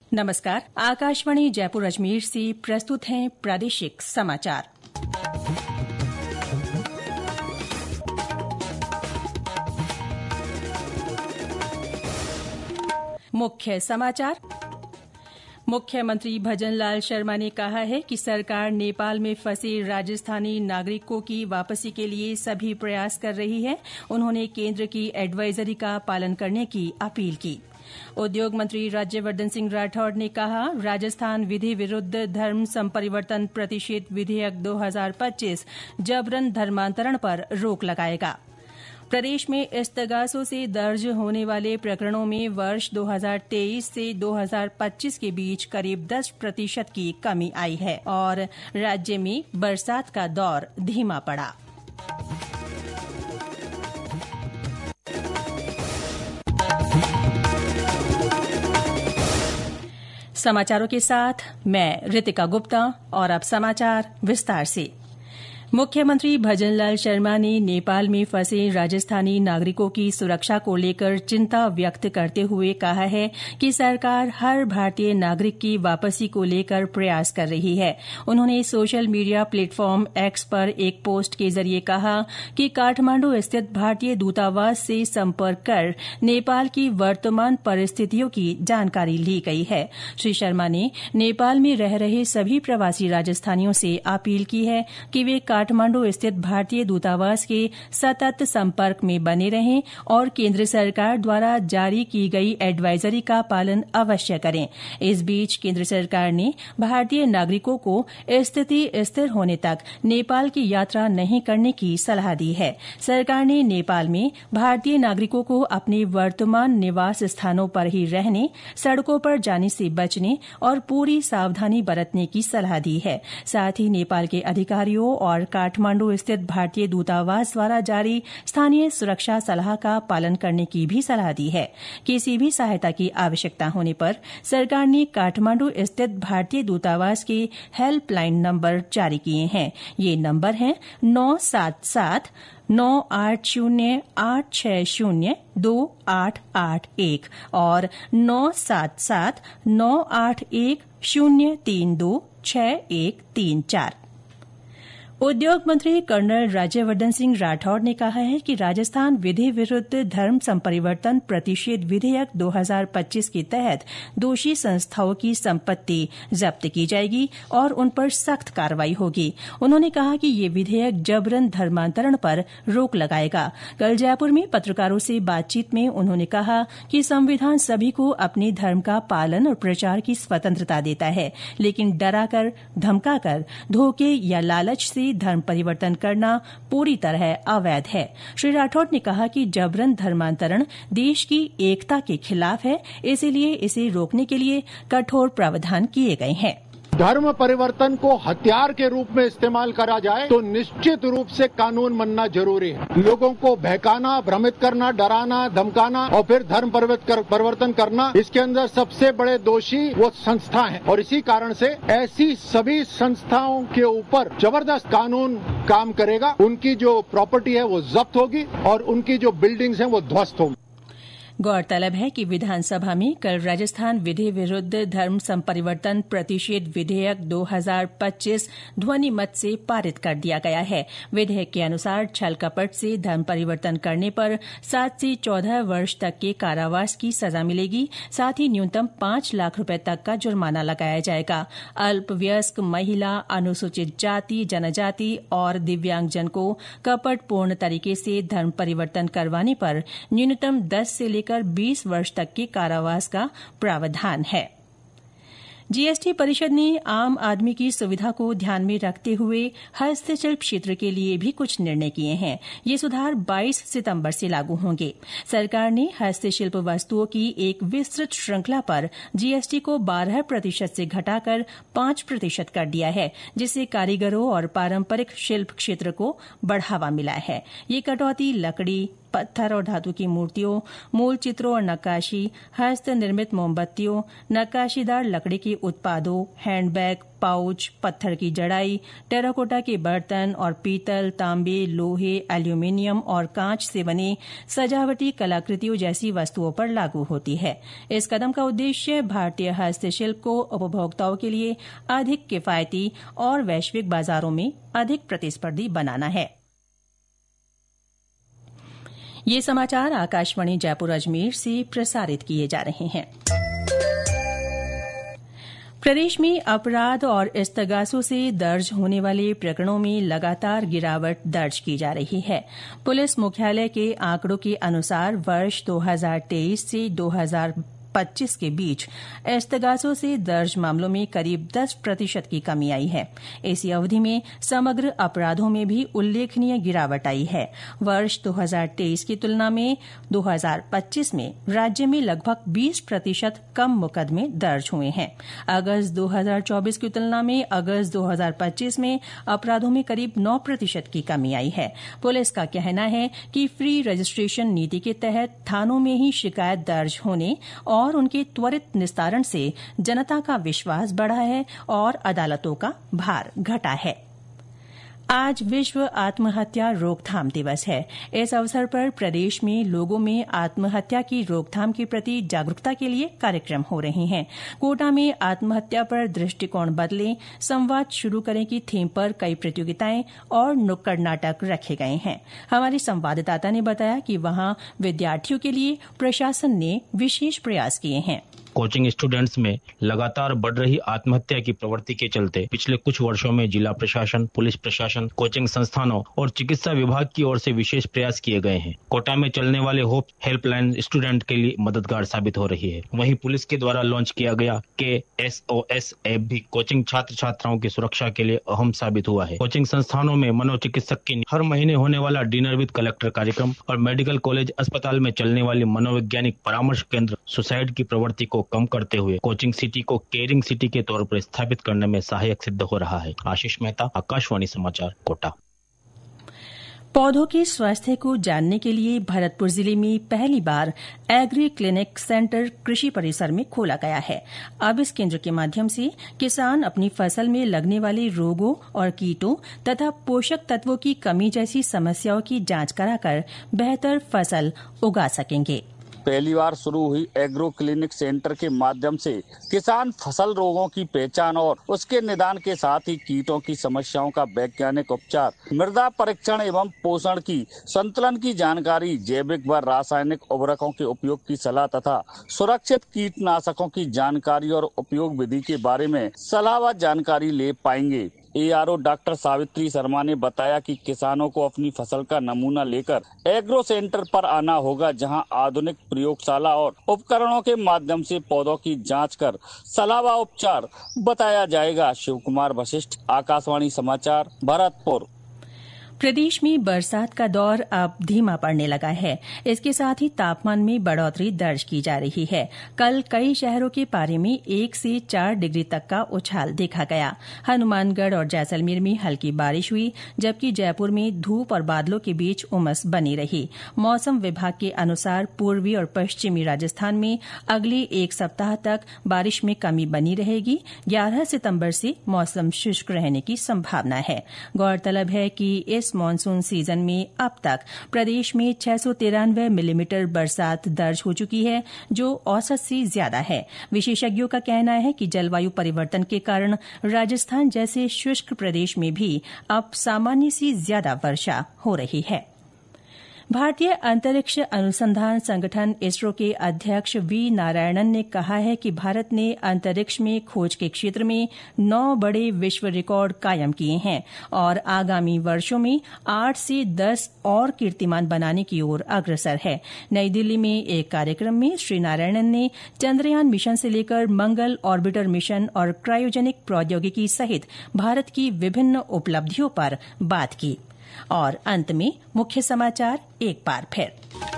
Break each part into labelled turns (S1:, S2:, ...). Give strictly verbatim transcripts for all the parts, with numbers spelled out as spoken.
S1: नमस्कार। आकाशवाणी जयपुर अजमेर से प्रस्तुत हैं प्रादेशिक समाचार। मुख्य समाचार। मुख्यमंत्री भजनलाल शर्मा ने कहा है कि सरकार नेपाल में फंसे राजस्थानी नागरिकों की वापसी के लिए सभी प्रयास कर रही है। उन्होंने केंद्र की एडवाइजरी का पालन करने की अपील की। उद्योग मंत्री राज्यवर्धन सिंह राठौड़ ने कहा, राजस्थान विधि विरुद्ध धर्म संपरिवर्तन प्रतिषेध विधेयक दो हज़ार पच्चीस जबरन धर्मांतरण पर रोक लगाएगा। प्रदेश में इस्तगासों से दर्ज होने वाले प्रकरणों में वर्ष दो हज़ार तेईस से दो हज़ार पच्चीस के बीच करीब दस प्रतिशत की कमी आई है और राज्य में बरसात का दौर धीमा पड़ा। समाचारों के साथ मैं रितिका गुप्ता और अब समाचार विस्तार से। मुख्यमंत्री भजनलाल शर्मा ने नेपाल में फंसे राजस्थानी नागरिकों की सुरक्षा को लेकर चिंता व्यक्त करते हुए कहा है कि सरकार हर भारतीय नागरिक की वापसी को लेकर प्रयास कर रही है। उन्होंने सोशल मीडिया प्लेटफॉर्म एक्स पर एक पोस्ट के जरिए कहा कि काठमांडू स्थित भारतीय दूतावास से संपर्क कर नेपाल की वर्तमान परिस्थितियों की जानकारी ली गई है। श्री शर्मा ने नेपाल में रह रहे सभी प्रवासी राजस्थानियों से अपील की है कि वे काठमांडू स्थित भारतीय दूतावास के सतत संपर्क में बने रहें और केंद्र सरकार द्वारा जारी की गई एडवाइजरी का पालन अवश्य करें। इस बीच केंद्र सरकार ने भारतीय नागरिकों को स्थिति स्थिर होने तक नेपाल की यात्रा नहीं करने की सलाह दी है। सरकार ने नेपाल में भारतीय नागरिकों को अपने वर्तमान निवास स्थानों पर ही रहने, सड़कों पर जाने से बचने और पूरी सावधानी बरतने की सलाह दी है। साथ ही नेपाल के अधिकारियों और काठमांडू स्थित भारतीय दूतावास द्वारा जारी स्थानीय सुरक्षा सलाह का पालन करने की भी सलाह दी है। किसी भी सहायता की आवश्यकता होने पर सरकार ने काठमांडू स्थित भारतीय दूतावास के हेल्पलाइन नंबर जारी किए हैं। ये नंबर हैं नौ सात सात नौ आठ शून्य आठ छह शून्य दो आठ आठ एक और नौ सात सात नौ आठ एक शून्य तीन दो छह एक तीन चार। उद्योग मंत्री कर्नल राज्यवर्धन सिंह राठौड़ ने कहा है कि राजस्थान विधि विरुद्ध धर्म संपरिवर्तन प्रतिषेध विधेयक दो हज़ार पच्चीस के तहत दोषी संस्थाओं की संपत्ति जब्त की जाएगी और उन पर सख्त कार्रवाई होगी। उन्होंने कहा कि ये विधेयक जबरन धर्मांतरण पर रोक लगाएगा। कल जयपुर में पत्रकारों से बातचीत में उन्होंने कहा कि संविधान सभी को अपने धर्म का पालन और प्रचार की स्वतंत्रता देता है, लेकिन डराकर, धमकाकर, धोखे या लालच से धर्म परिवर्तन करना पूरी तरह अवैध है। श्री राठौड़ ने कहा कि जबरन धर्मांतरण देश की एकता के खिलाफ है, इसीलिए इसे रोकने के लिए कठोर प्रावधान किए गए हैं।
S2: धर्म परिवर्तन को हथियार के रूप में इस्तेमाल करा जाए तो निश्चित रूप से कानून बनना जरूरी है। लोगों को बहकाना, भ्रमित करना, डराना, धमकाना और फिर धर्म परिवर्तन करना, इसके अंदर सबसे बड़े दोषी वो संस्था हैं और इसी कारण से ऐसी सभी संस्थाओं के ऊपर जबरदस्त कानून काम करेगा। उनकी जो प्रॉपर्टी है वो जब्त होगी और उनकी जो बिल्डिंग्स हैं वो ध्वस्त होंगी।
S1: गौरतलब है कि विधानसभा में कल राजस्थान विधि विरुद्ध धर्म संपरिवर्तन प्रतिषेध विधेयक दो हज़ार पच्चीस ध्वनि मत से पारित कर दिया गया है। विधेयक के अनुसार छल कपट से धर्म परिवर्तन करने पर सात से चौदह वर्ष तक के कारावास की सजा मिलेगी। साथ ही न्यूनतम पांच लाख रुपए तक का जुर्माना लगाया जाएगा। अल्पवयस्क, महिला, अनुसूचित जाति, जनजाति और दिव्यांगजन को कपटपूर्ण तरीके से धर्म परिवर्तन करवाने पर न्यूनतम दस से लेकर बीस वर्ष तक के कारावास का प्रावधान है। जीएसटी परिषद ने आम आदमी की सुविधा को ध्यान में रखते हुए हस्तशिल्प क्षेत्र के लिए भी कुछ निर्णय किए हैं। ये सुधार बाईस सितंबर से लागू होंगे। सरकार ने हस्तशिल्प वस्तुओं की एक विस्तृत श्रृंखला पर जीएसटी को बारह प्रतिशत से घटाकर पांच प्रतिशत कर दिया है, जिससे कारीगरों और पारंपरिक शिल्प क्षेत्र को बढ़ावा मिला है। ये कटौती लकड़ी, पत्थर और धातु की मूर्तियों, मूल चित्रों और नक्काशी, हस्त निर्मित मोमबत्तियों, नक्काशीदार लकड़ी के उत्पादों, हैंडबैग, पाउच, पत्थर की जड़ाई, टेराकोटा के बर्तन और पीतल, तांबे, लोहे, एल्यूमीनियम और कांच से बने सजावटी कलाकृतियों जैसी वस्तुओं पर लागू होती है। इस कदम का उद्देश्य भारतीय हस्तशिल्प को उपभोक्ताओं के लिए अधिक किफायती और वैश्विक बाजारों में अधिक प्रतिस्पर्धी बनाना है। ये समाचार आकाशवाणी जयपुर अजमेर से प्रसारित किए जा रहे हैं। प्रदेश में अपराध और इस्तगासों से दर्ज होने वाले प्रकरणों में लगातार गिरावट दर्ज की जा रही है। पुलिस मुख्यालय के आंकड़ों के अनुसार वर्ष दो हज़ार तेईस से दो हज़ार पच्चीस के बीच इस्तगासों से दर्ज मामलों में करीब दस प्रतिशत की कमी आई है। इसी अवधि में समग्र अपराधों में भी उल्लेखनीय गिरावट आई है। वर्ष दो हज़ार तेईस की तुलना में दो हज़ार पच्चीस में राज्य में लगभग बीस प्रतिशत कम मुकदमे दर्ज हुए हैं। अगस्त दो हज़ार चौबीस की तुलना में अगस्त दो हज़ार पच्चीस में अपराधों में करीब नौ प्रतिशत की कमी आई है। पुलिस का कहना है कि फ्री रजिस्ट्रेशन नीति के तहत थानों में ही शिकायत दर्ज होने और और उनके त्वरित निस्तारण से जनता का विश्वास बढ़ा है और अदालतों का भार घटा है। आज विश्व आत्महत्या रोकथाम दिवस है। इस अवसर पर प्रदेश में लोगों में आत्महत्या की रोकथाम के प्रति जागरूकता के लिए कार्यक्रम हो रहे हैं। कोटा में आत्महत्या पर दृष्टिकोण बदले, संवाद शुरू करें की थीम पर कई प्रतियोगिताएं और नुक्कड़ नाटक रखे गए हैं। हमारे संवाददाता ने बताया कि वहां विद्यार्थियों के लिए प्रशासन ने विशेष प्रयास किए हैं।
S3: कोचिंग स्टूडेंट्स में लगातार बढ़ रही आत्महत्या की प्रवृत्ति के चलते पिछले कुछ वर्षों में जिला प्रशासन, पुलिस प्रशासन, कोचिंग संस्थानों और चिकित्सा विभाग की ओर से विशेष प्रयास किए गए हैं। कोटा में चलने वाले होप हेल्पलाइन स्टूडेंट के लिए मददगार साबित हो रही है। वहीं पुलिस के द्वारा लॉन्च किया गया के एस ओ एस ऐप भी कोचिंग छात्र छात्राओं की सुरक्षा के लिए अहम साबित हुआ है। कोचिंग संस्थानों में मनोचिकित्सक की हर महीने होने वाला डिनर विद कलेक्टर कार्यक्रम और मेडिकल कॉलेज अस्पताल में चलने वाली मनोवैज्ञानिक परामर्श केंद्र सुसाइड की प्रवृत्ति को कम करते हुए कोचिंग सिटी को केयरिंग सिटी के तौर पर स्थापित करने में सहायक सिद्ध हो रहा है। आशीष मेहता, आकाशवाणी समाचार, कोटा।
S1: पौधों के स्वास्थ्य को जानने के लिए भरतपुर जिले में पहली बार एग्री क्लिनिक सेंटर कृषि परिसर में खोला गया है। अब इस केंद्र के माध्यम से किसान अपनी फसल में लगने वाले रोगों और कीटों तथा पोषक तत्वों की कमी जैसी समस्याओं की जांच कराकर बेहतर फसल उगा सकेंगे।
S4: पहली बार शुरू हुई एग्रो क्लिनिक सेंटर के माध्यम से किसान फसल रोगों की पहचान और उसके निदान के साथ ही कीटों की समस्याओं का वैज्ञानिक उपचार, मृदा परीक्षण एवं पोषण की संतुलन की जानकारी, जैविक व रासायनिक उर्वरकों के उपयोग की सलाह तथा सुरक्षित कीटनाशकों की जानकारी और उपयोग विधि के बारे में सलाह व जानकारी ले पाएंगे। A R O doctor Savitri Sharma ने बताया कि किसानों को अपनी फसल का नमूना लेकर एग्रो सेंटर पर आना होगा, जहां आधुनिक प्रयोगशाला और उपकरणों के माध्यम से पौधों की जांच कर सलाह व उपचार बताया जाएगा। शिव कुमार वशिष्ठ, आकाशवाणी समाचार, भरतपुर।
S1: प्रदेश में बरसात का दौर अब धीमा पड़ने लगा है। इसके साथ ही तापमान में बढ़ोतरी दर्ज की जा रही है। कल कई शहरों के पारे में एक से चार डिग्री तक का उछाल देखा गया। हनुमानगढ़ और जैसलमेर में हल्की बारिश हुई, जबकि जयपुर में धूप और बादलों के बीच उमस बनी रही। मौसम विभाग के अनुसार पूर्वी और पश्चिमी राजस्थान में अगले एक सप्ताह तक बारिश में कमी बनी रहेगी। ग्यारह सितंबर से मौसम शुष्क रहने की संभावना है। गौरतलब है कि इस मानसून सीजन में अब तक प्रदेश में छह सौ तिरानवे मिलीमीटर बरसात दर्ज हो चुकी है, जो औसत से ज्यादा है। विशेषज्ञों का कहना है कि जलवायु परिवर्तन के कारण राजस्थान जैसे शुष्क प्रदेश में भी अब सामान्य से ज्यादा वर्षा हो रही है। भारतीय अंतरिक्ष अनुसंधान संगठन इसरो के अध्यक्ष वी नारायणन ने कहा है कि भारत ने अंतरिक्ष में खोज के क्षेत्र में नौ बड़े विश्व रिकॉर्ड कायम किए हैं और आगामी वर्षों में आठ से दस और कीर्तिमान बनाने की ओर अग्रसर है। नई दिल्ली में एक कार्यक्रम में श्री नारायणन ने चंद्रयान मिशन से लेकर मंगल ऑर्बिटर मिशन और क्रायोजेनिक प्रौद्योगिकी सहित भारत की विभिन्न उपलब्धियों पर बात की। और अंत में मुख्य समाचार एक बार फिर।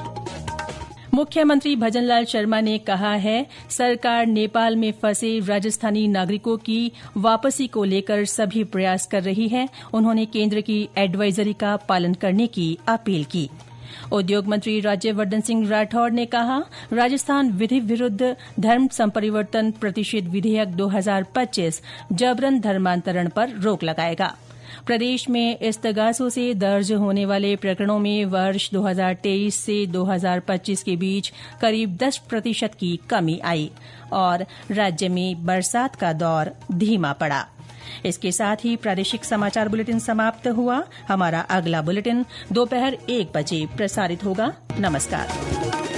S1: मुख्यमंत्री भजनलाल शर्मा ने कहा है, सरकार नेपाल में फंसे राजस्थानी नागरिकों की वापसी को लेकर सभी प्रयास कर रही है। उन्होंने केंद्र की एडवाइजरी का पालन करने की अपील की। उद्योग मंत्री राज्यवर्धन सिंह राठौड़ ने कहा, राजस्थान विधि विरुद्ध धर्म संपरिवर्तन प्रतिषेध विधेयक दो हजार पच्चीस जबरन धर्मांतरण पर रोक लगाएगा। प्रदेश में इस्तगासों से दर्ज होने वाले प्रकरणों में वर्ष दो हजार तेईस से दो हजार पच्चीस के बीच करीब दस प्रतिशत की कमी आई और राज्य में बरसात का दौर धीमा पड़ा। इसके साथ ही प्रादेशिक समाचार बुलेटिन समाप्त हुआ। हमारा अगला बुलेटिन दोपहर एक बजे प्रसारित होगा। नमस्कार।